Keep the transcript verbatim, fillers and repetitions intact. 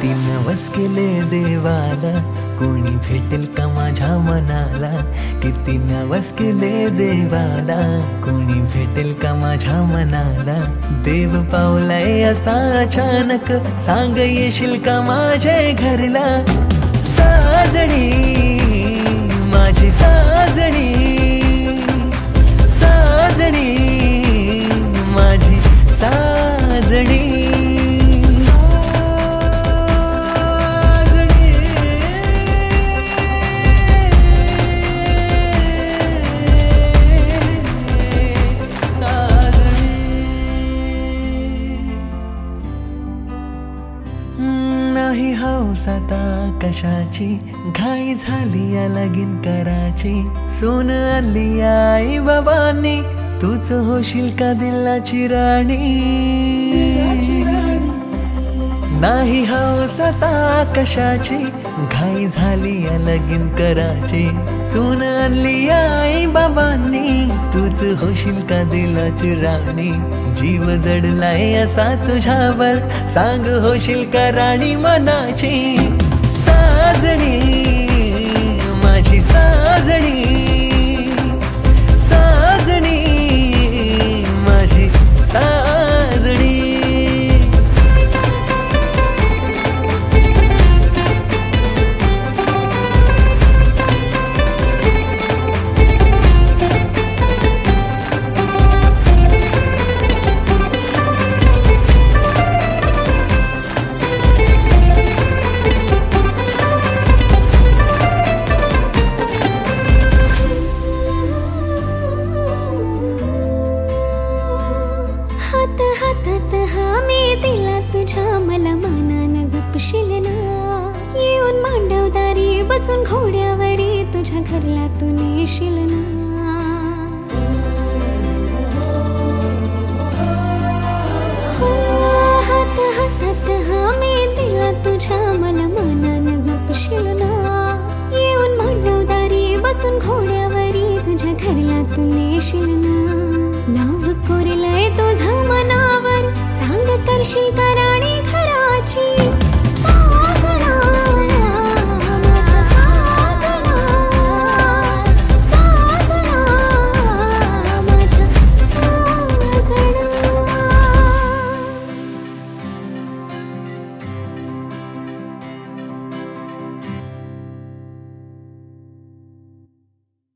किती नवस केले देवाला, कोणी भेटेल का माझ्या मनाला. किती नवस केले देवाला, कोणी भेटेल का माझ्या मनाला. देव पावलाय असा अचानक, सांग येशील का माझ्या घरला. साजणी माझी साजणी, साजणी माझी साजणी. नाही हौस आता कशाची, घाई झाली या लगीन कराची. सोन आणली आई बाबांनी, तूच होशील का दिलाची राणी. नाही हौस आता कशाची, घाई झाली या लगीन कराची. सोन आणली आई बाबांनी, तूच होशील का दिलाची राणी. जीव जडलाय असा तुझ्यावर, सांग होशील का राणी मनाची. साजणी माझी साजणी, साजणी माझी साजणी. हातात हा मी दिला तुझ्या, मला मानानं जपशील ना. येऊन मांडवदारी बसून घोड्यावरी, तुझ्या घरला तू नेशील ना.